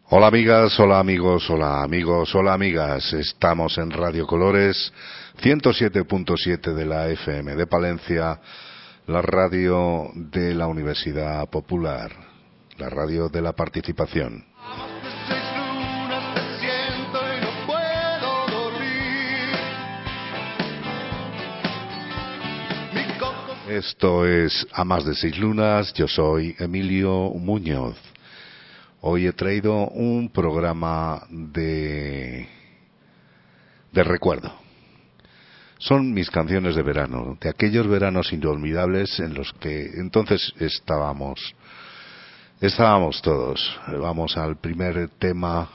Hola amigas, hola amigos, hola amigos, hola amigas. Estamos en Radio Colores 107.7 de la FM de Palencia, la radio de la Universidad Popular, la radio de la participación. Esto es A Más de 6 Lunas, yo soy Emilio Muñoz. Hoy he traído un programa de recuerdo. Son mis canciones de verano, de aquellos veranos inolvidables en los que entonces estábamos todos. Vamos al primer tema.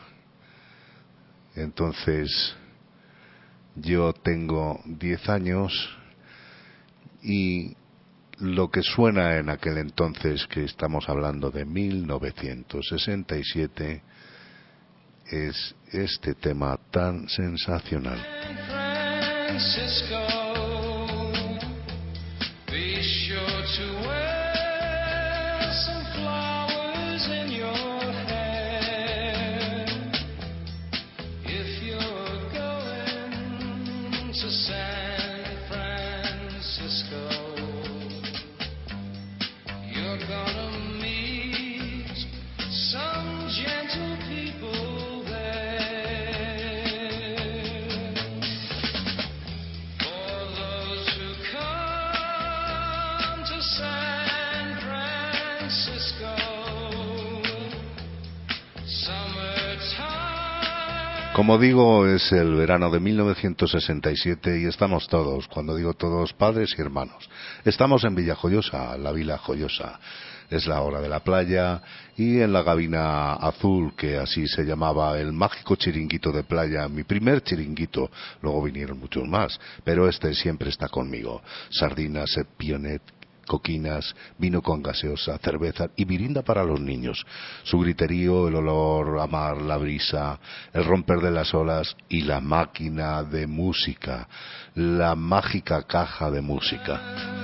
Entonces, yo tengo 10 años y lo que suena en aquel entonces, que estamos hablando de 1967, es este tema tan sensacional. Como digo, es el verano de 1967 y estamos todos, cuando digo todos, padres y hermanos. Estamos en Villajoyosa, la Vila Joyosa. Es la hora de la playa y en la Gabina Azul, que así se llamaba el mágico chiringuito de playa, mi primer chiringuito. Luego vinieron muchos más, pero este siempre está conmigo. Sardinas, pionet, coquinas, vino con gaseosa, cerveza y mirinda para los niños. Su griterío, el olor a mar, la brisa, el romper de las olas y la máquina de música, la mágica caja de música.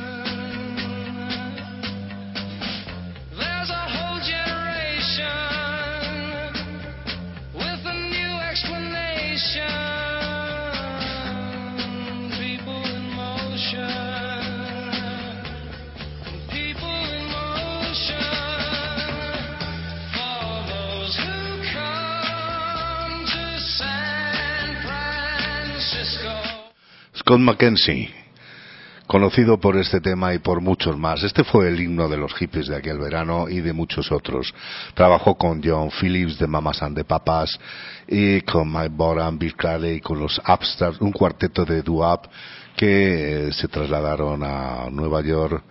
Scott McKenzie, conocido por este tema y por muchos más. Este fue el himno de los hippies de aquel verano y de muchos otros. Trabajó con John Phillips de Mamas and the Papas y con Mike Boran, Bill Crowley, con los Upstarts, un cuarteto de doo-wop que se trasladaron a Nueva York.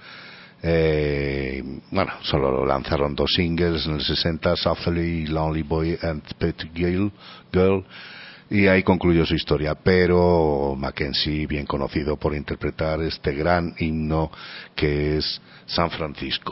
Solo lanzaron 2 singles en el 60, Softly, Lonely Boy and Petty Girl, y ahí concluyó su historia. Pero Mackenzie, bien conocido por interpretar este gran himno que es San Francisco.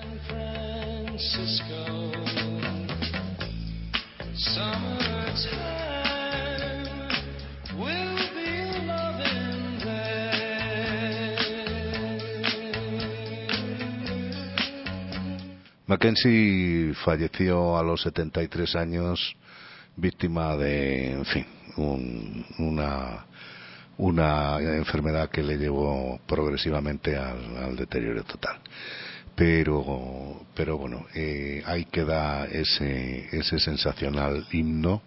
Mackenzie falleció a los 73 años, víctima de, en fin, una enfermedad que le llevó progresivamente al deterioro total. Pero bueno, ahí queda ese sensacional himno.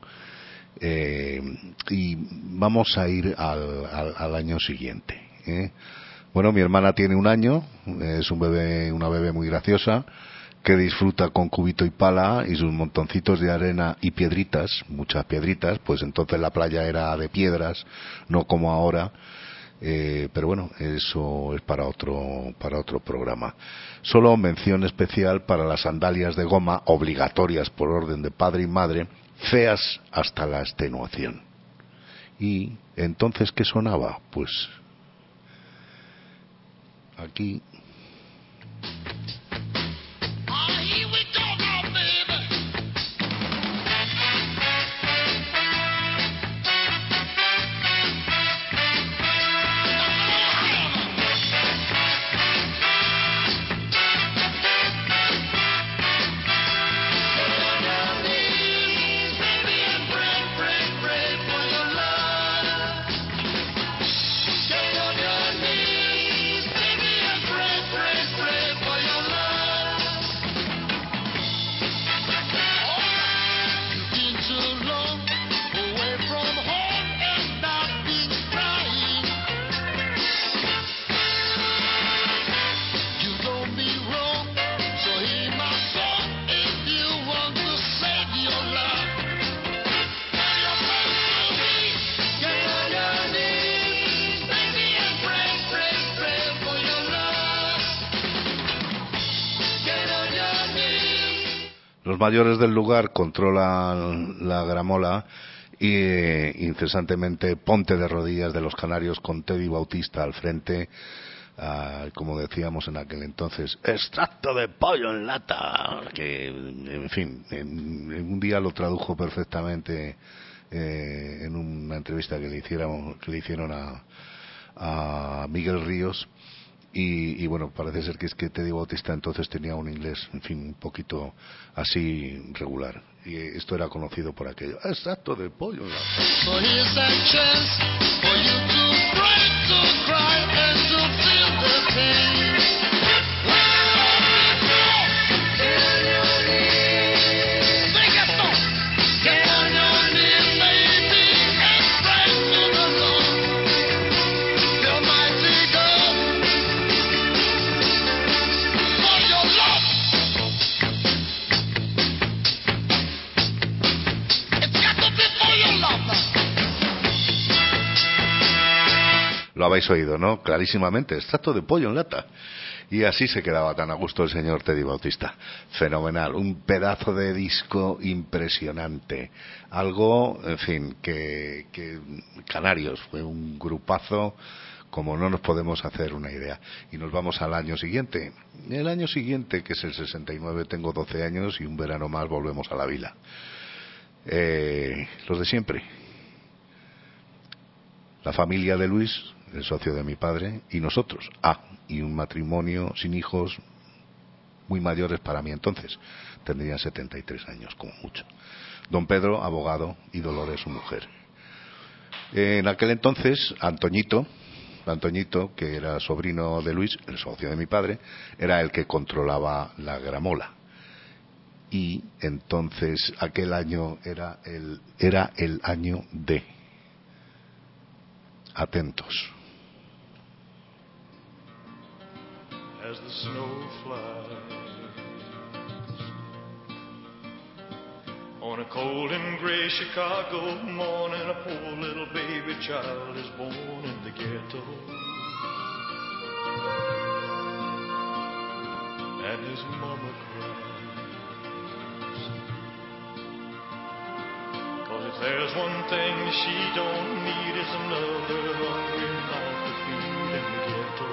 Y vamos a ir al año siguiente. Bueno, mi hermana tiene 1 año, es una bebé muy graciosa, que disfruta con cubito y pala y sus montoncitos de arena y piedritas, muchas piedritas, pues entonces la playa era de piedras, no como ahora. Pero bueno, eso es para otro programa. Solo mención especial para las sandalias de goma, obligatorias por orden de padre y madre, feas hasta la extenuación. Y entonces, ¿qué sonaba? Pues aquí. Los mayores del lugar controlan la gramola y incesantemente ponte de rodillas de los canarios con Teddy Bautista al frente, como decíamos en aquel entonces, extracto de pollo en lata, que en fin, en un día lo tradujo perfectamente en una entrevista que le hicieron a Miguel Ríos. Y bueno, parece ser que es que Teddy Bautista entonces tenía un inglés, en fin, un poquito así regular. Y esto era conocido por aquello. Exacto, de pollo. Lo habéis oído, ¿no? Clarísimamente, extracto de pollo en lata. Y así se quedaba tan a gusto el señor Teddy Bautista. Fenomenal, un pedazo de disco impresionante. Algo, en fin, que Canarios fue un grupazo como no nos podemos hacer una idea. Y nos vamos al año siguiente. El año siguiente, que es el 69, tengo 12 años y un verano más volvemos a la vila. Los de siempre. La familia de Luis, el socio de mi padre, y nosotros. Y un matrimonio sin hijos, muy mayores para mí entonces. Tendrían 73 años, como mucho. Don Pedro, abogado, y Dolores, su mujer. En aquel entonces, Antoñito, que era sobrino de Luis, el socio de mi padre, era el que controlaba la gramola. Y entonces, aquel año era el año de... Atentos. As the snow flies on a cold and gray Chicago morning, a poor little baby child is born in the ghetto, and his mama cries, 'cause if there's one thing she don't need is another hungry mouth to feed in the ghetto.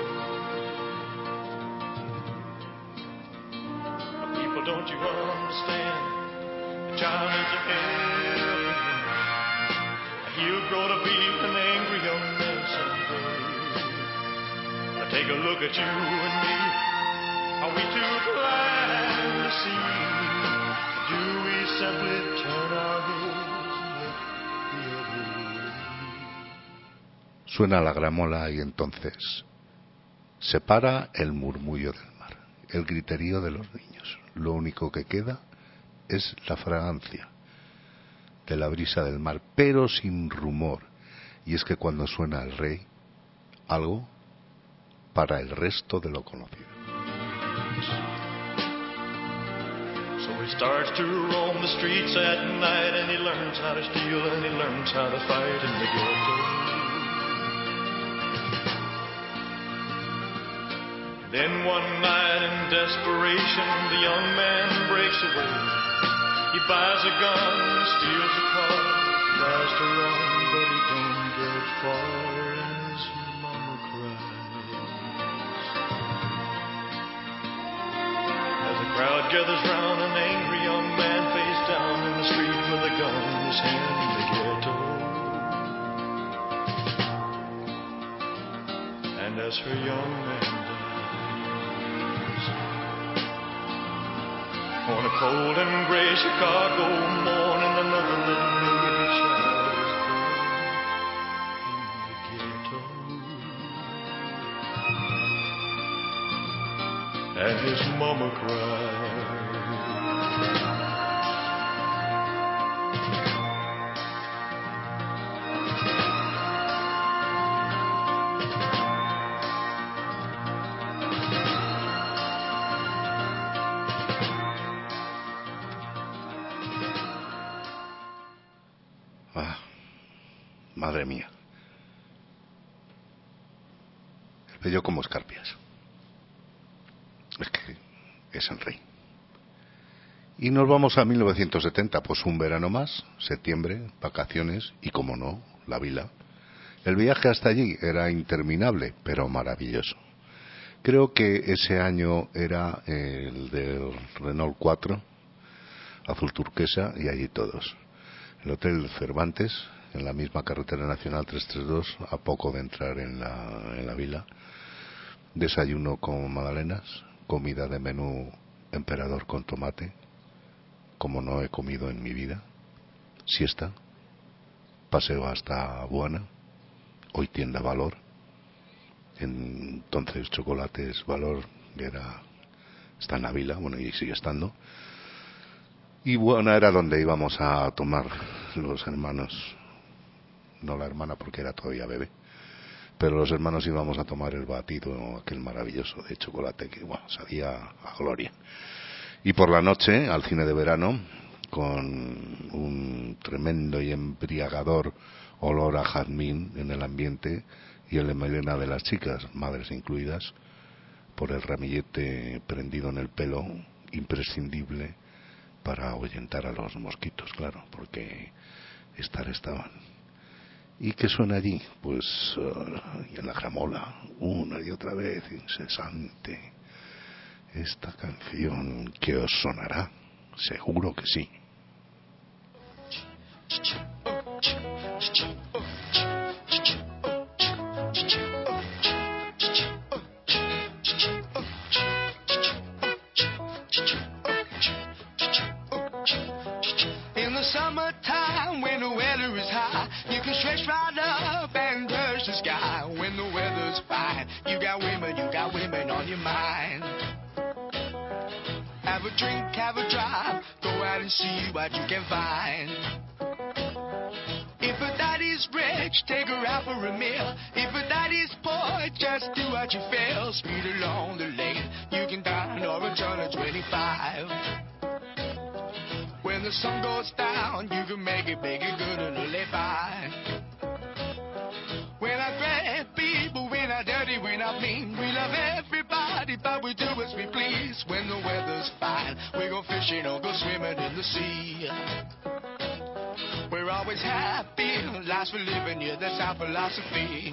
People, don't you understand? The child is a hell. He'll grow to be an angry young man someday. Now take a look at you and me. Are we too blind to see? Do we simply turn our heads and look the other way? Suena la gramola y entonces se para el murmullo del mar, el griterío de los niños. Lo único que queda es la fragancia de la brisa del mar, pero sin rumor. Y es que cuando suena el rey, algo para el resto de lo conocido. So he starts to roam the streets at night, and he learns how to steal, and he learns how to fight in the ghetto. Then one night in desperation, the young man breaks away. He buys a gun, steals a car, tries to run, but he don't get far, and his mama cries. As the crowd gathers round, an angry young man face down in the street with a gun in his hand in the ghetto. And as her young man on a cold and gray Chicago morning, another little baby child is born in the ghetto, and his mama cried. Madre mía. El bello como escarpias. Es que es el rey. Y nos vamos a 1970, pues un verano más, septiembre, vacaciones y, como no, la vila. El viaje hasta allí era interminable, pero maravilloso. Creo que ese año era el del Renault 4, azul turquesa, y allí todos. El Hotel Cervantes, en la misma carretera nacional 332, a poco de entrar en la vila. Desayuno con magdalenas, comida de menú emperador con tomate, como no he comido en mi vida. Siesta, paseo hasta Buana, hoy tienda Valor. Entonces Chocolates Valor está en la vila, bueno, y sigue estando. Y Buana era donde íbamos a tomar los hermanos, no la hermana porque era todavía bebé, pero los hermanos íbamos a tomar el batido aquel maravilloso de chocolate que, bueno, sabía a gloria. Y por la noche al cine de verano, con un tremendo y embriagador olor a jazmín en el ambiente y el de melena de las chicas, madres incluidas, por el ramillete prendido en el pelo, imprescindible para ahuyentar a los mosquitos, claro, porque estaban. ¿Y qué suena allí? Pues y en la gramola, una y otra vez, incesante, esta canción que os sonará, seguro que sí. In the summertime, when the weather is high, you can stretch right up and touch the sky. When the weather's fine, you got women on your mind. Have a drink, have a drive, go out and see what you can find. If a daddy's rich, take her out for a meal. If a daddy's poor, just do what you feel. Speed along the lane, you can dine or return at 25. When the sun goes down, you can make it big and good and live by. We're not great people, we're not dirty, we're not mean. We love everybody, but we do as we please. When the weather's fine, we go fishing or go swimming in the sea. We're always happy, life's for living, yeah, that's our philosophy.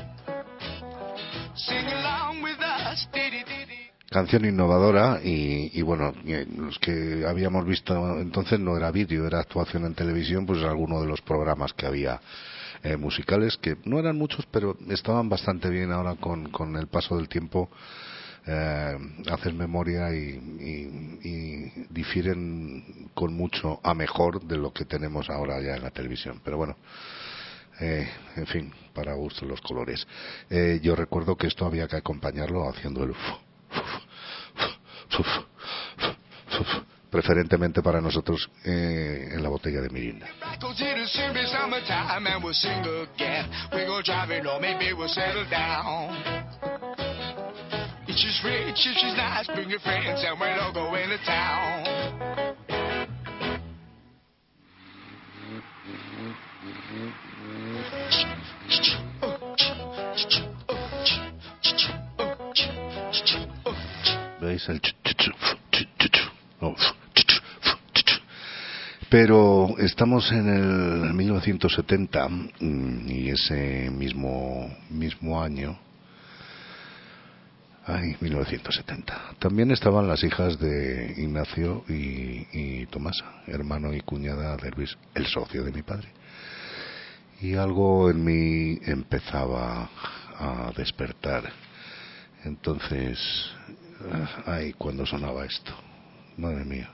Sing along with us, diddy-diddy. Canción innovadora y bueno, los que habíamos visto entonces no era vídeo, era actuación en televisión, pues alguno de los programas que había musicales, que no eran muchos, pero estaban bastante bien. Ahora con el paso del tiempo haces memoria y difieren con mucho a mejor de lo que tenemos ahora ya en la televisión, pero bueno. En fin, para gusto los colores. Yo recuerdo que esto había que acompañarlo haciendo el preferentemente para nosotros en la botella de Mirinda. ¿Veis el pero estamos en el 1970 y ese mismo año, 1970, también estaban las hijas de Ignacio y Tomasa, hermano y cuñada de Luis, el socio de mi padre. Y algo en mí empezaba a despertar. Entonces, cuando sonaba esto, madre mía.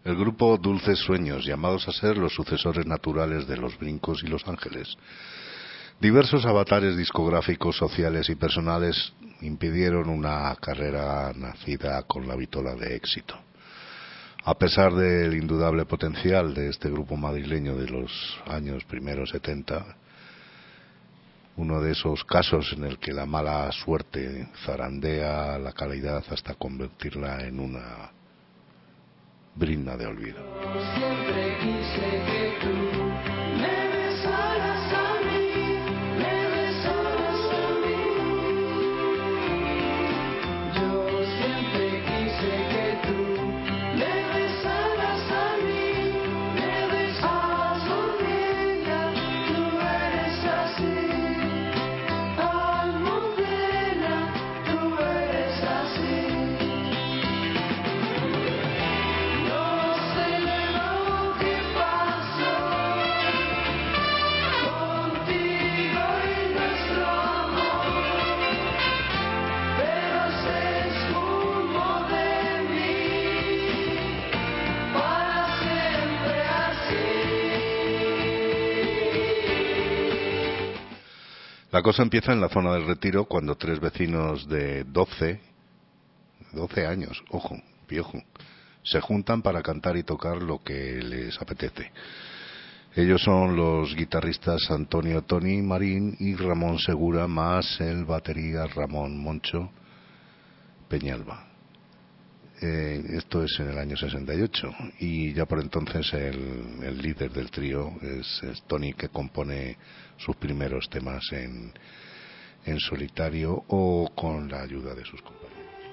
El grupo Dulces Sueños, llamados a ser los sucesores naturales de Los Brincos y Los Ángeles. Diversos avatares discográficos, sociales y personales impidieron una carrera nacida con la vitola de éxito. A pesar del indudable potencial de este grupo madrileño de los años primeros 70, uno de esos casos en el que la mala suerte zarandea la calidad hasta convertirla en una brinda de olvido. Siempre quise que tú me besaras a mí, me besaras a mí. Yo siempre quise que tú me besaras a mí, me besaras Almudena, tú eres así. Almudena, tú eres así. No sé lo que pasó contigo y nuestro amor, pero se esfumó de mí para siempre así. La cosa empieza en la zona del Retiro cuando tres vecinos de 12 años, ojo, viejo, se juntan para cantar y tocar lo que les apetece. Ellos son los guitarristas Antonio Tony Marín y Ramón Segura, más el batería Ramón Moncho Peñalba. Esto es en el año 68 y ya por entonces el líder del trío es Tony, que compone sus primeros temas en solitario o con la ayuda de sus compañeros.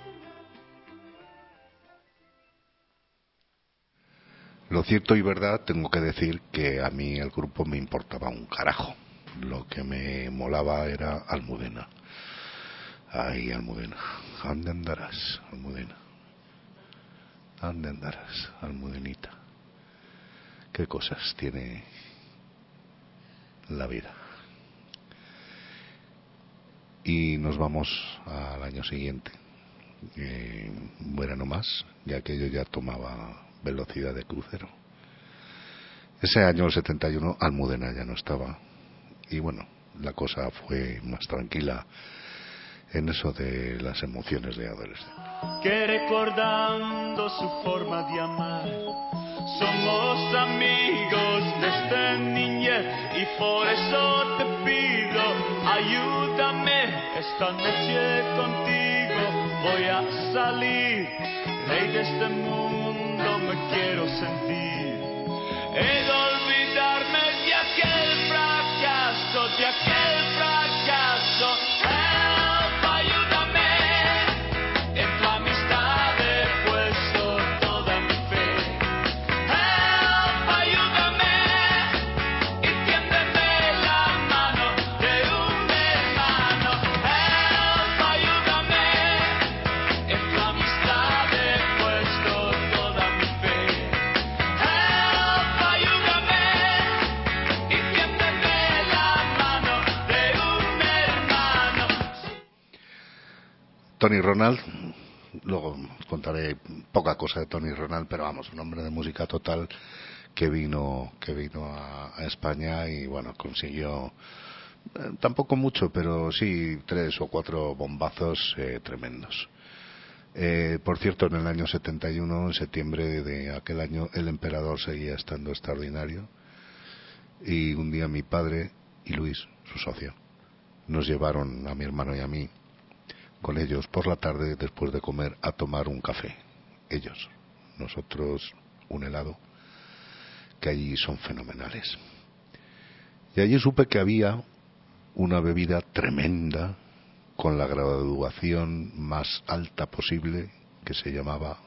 Lo cierto y verdad, tengo que decir que a mí el grupo me importaba un carajo. Lo que me molaba era Almudena. Ay, Almudena, ¿dónde andarás, Almudena? ¿Dónde andarás, Almudenita? ¿Qué cosas tiene la vida? Y nos vamos al año siguiente, verano más, ya que yo ya tomaba velocidad de crucero. Ese año, el 71, Almudena ya no estaba. Y bueno, la cosa fue más tranquila en eso de las emociones de adolescente. Que recordando su forma de amar, somos amigos desde niñez y por eso te pido, ayúdame esta noche contigo, voy a salir, rey de este mundo me quiero sentir, he de olvidarme de aquel fracaso, help, ayúdame. En tu amistad he puesto toda mi fe. Help, ayúdame y tiéndeme la mano de un hermano. Help, ayúdame. En tu amistad he puesto toda mi fe. Help, ayúdame y tiéndeme la mano de un hermano. Tony Ronald, luego contaré poca cosa de Tony Ronald, pero vamos, un hombre de música total que vino a España y bueno, consiguió tampoco mucho, pero sí 3 o 4 bombazos tremendos. Por cierto, en el año 71, en septiembre de aquel año, el emperador seguía estando extraordinario y un día mi padre y Luis, su socio, nos llevaron a mi hermano y a mí con ellos por la tarde, después de comer, a tomar un café. Ellos, nosotros un helado, que allí son fenomenales. Y allí supe que había una bebida tremenda con la graduación más alta posible, que se llama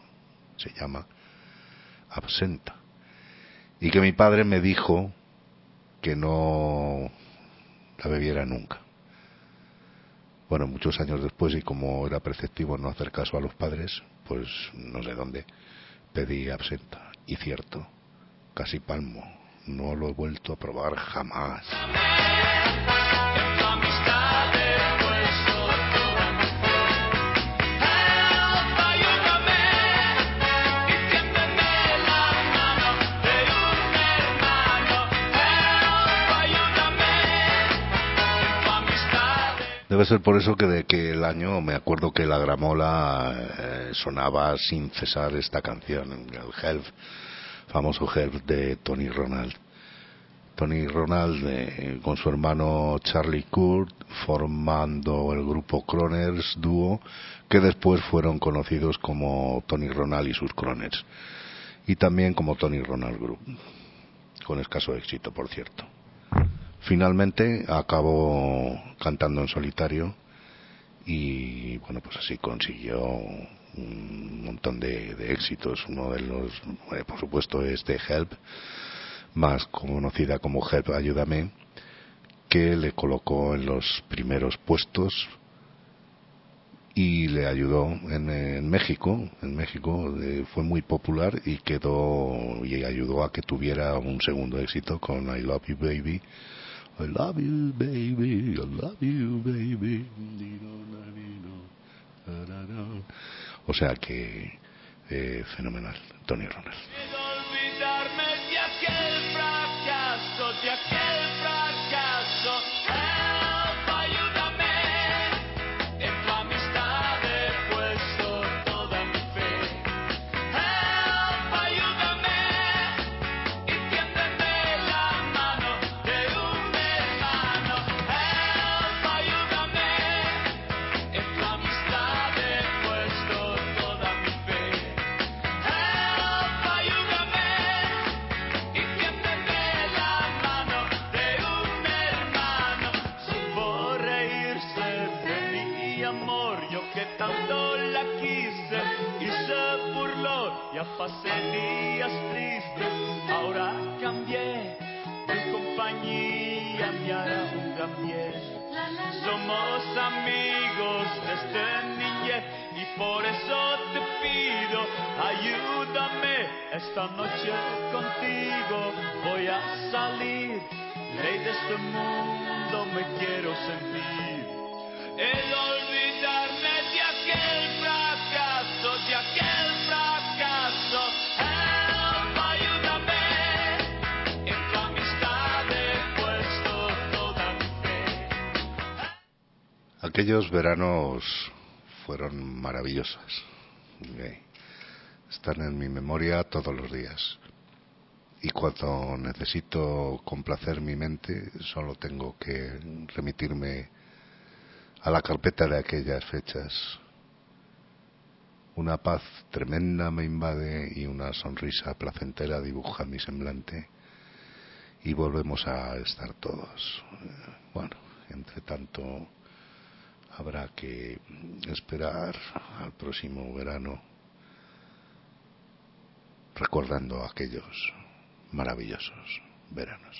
absenta, y que mi padre me dijo que no la bebiera nunca. Bueno, muchos años después, y como era preceptivo no hacer caso a los padres, pues no sé dónde, pedí absenta. Y cierto, casi palmo, no lo he vuelto a probar jamás. En tu amistad he puesto toda mi fe. Help, ayúdame y tiéndeme la Debe ser por eso que de que el año, me acuerdo que la gramola sonaba sin cesar esta canción, el Help, famoso Help de Tony Ronald. Tony Ronald con su hermano Charlie Kurt formando el grupo Croners dúo, que después fueron conocidos como Tony Ronald y sus Croners, y también como Tony Ronald Group, con escaso éxito, por cierto. Finalmente acabó cantando en solitario y bueno, pues así consiguió un montón de éxitos. Uno de los, por supuesto, es The Help, más conocida como Help, Ayúdame, que le colocó en los primeros puestos y le ayudó en México. En México fue muy popular y quedó y ayudó a que tuviera un segundo éxito con I Love You Baby. I love you baby, I love you baby. O sea que fenomenal, Tony Ronald. Olvidarme de aquel fracaso, de aquel fracaso. Help, ayúdame. En tu amistad he puesto toda mi fe. Help, ayúdame. Y tiéndeme la mano de un hermano. Help, ayúdame. En tu amistad he puesto toda mi fe. Help, ayúdame. Y tiéndeme la mano de un hermano. Supo reírse de mi amor, yo que tanto la quise, y se burló. Ya pasé días tristes, ahora cambié de compañía, me hará un gran bien. Somos amigos desde niñez y por eso te pido, ayúdame esta noche contigo. Voy a salir, rey de este mundo me quiero sentir. El olvidarme de aquel fracaso, de aquel fracaso. Help, ayúdame. En tu amistad he puesto toda mi fe. Aquellos veranos fueron maravillosos. Están en mi memoria todos los días. Y cuando necesito complacer mi mente, solo tengo que remitirme a la carpeta de aquellas fechas. Una paz tremenda me invade y una sonrisa placentera dibuja mi semblante y volvemos a estar todos. Bueno, entre tanto habrá que esperar al próximo verano recordando aquellos maravillosos veranos.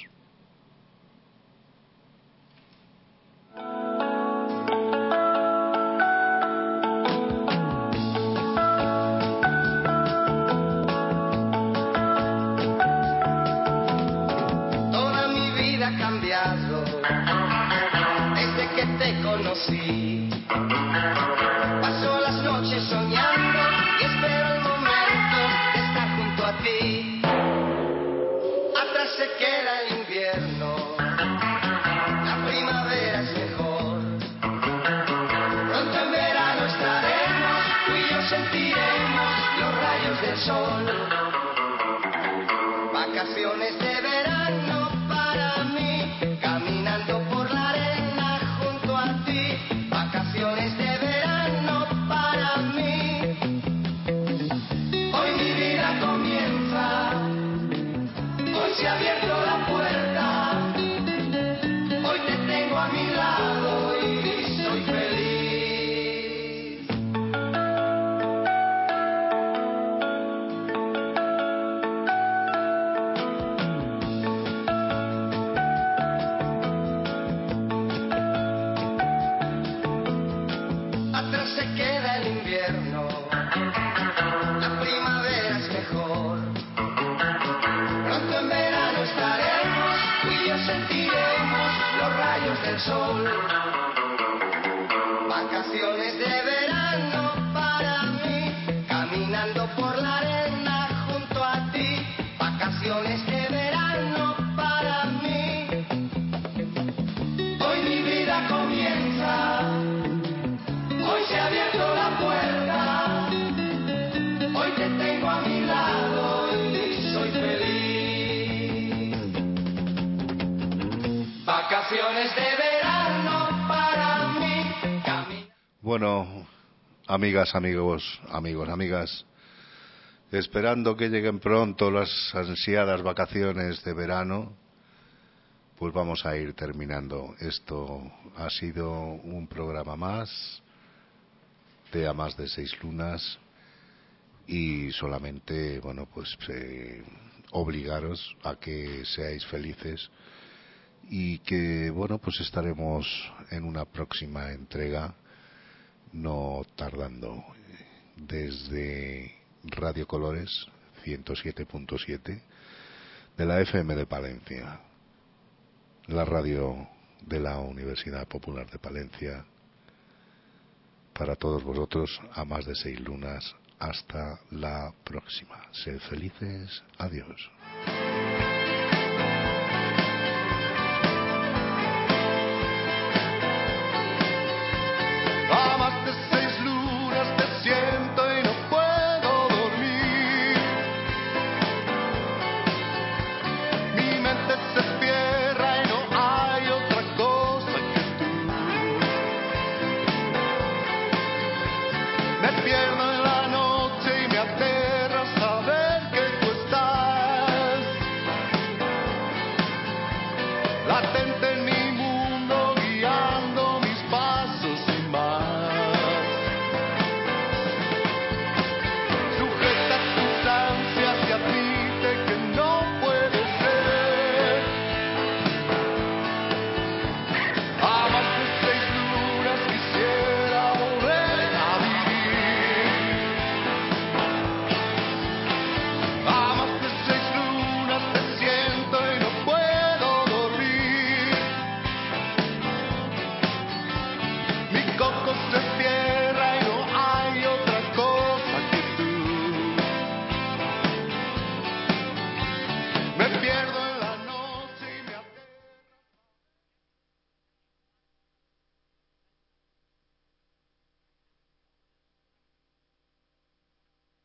Toda mi vida ha cambiado desde que te conocí. Paso las noches soñando y espero el momento de estar junto a ti. Atrás se queda el invierno, la primavera es mejor. Pronto en verano estaremos, tú y yo sentiremos los rayos del sol. Vacaciones de verano para mí, caminando por la arena junto a ti. Vacaciones de verano para mí. Hoy mi vida comienza, hoy se ha abierto la puerta. Hoy te tengo a mi lado y soy feliz. Atrás se queda el invierno, la primavera es mejor. Pronto en verano estaremos, tú y yo sentiremos los rayos del sol. Vacaciones de verano para mí, caminando por la arena junto a ti. Vacaciones de verano para mí. Hoy mi vida comienza, vacaciones de verano para mí. Bueno, amigas, amigos, amigas, esperando que lleguen pronto las ansiadas vacaciones de verano, pues vamos a ir terminando. Esto ha sido un programa más de A Más de 6 Lunas y solamente, bueno, pues obligaros a que seáis felices y que, bueno, pues estaremos en una próxima entrega no tardando, desde Radio Colores 107.7 de la FM de Palencia, la radio de la Universidad Popular de Palencia. Para todos vosotros, A Más de 6 Lunas. Hasta la próxima. Sed felices. Adiós.